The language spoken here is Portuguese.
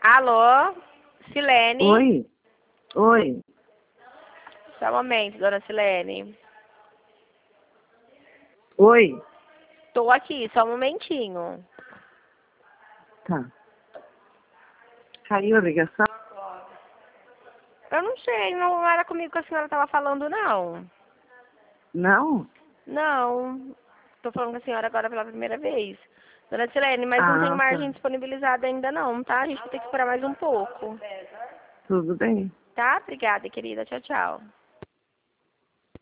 Alô? Silene? Oi? Oi? Só um momento, dona Silene. Oi? Tô aqui, só um momentinho. Tá. Caiu a ligação? Eu não sei, não era comigo que a senhora tava falando, não. Não? Não. Tô falando com a senhora agora pela primeira vez. Dona Silene, mas não tem Ah, margem tá. disponibilizada ainda não, tá? A gente vai ter que esperar mais um pouco. Tudo bem. Tá? Obrigada, querida. Tchau, tchau.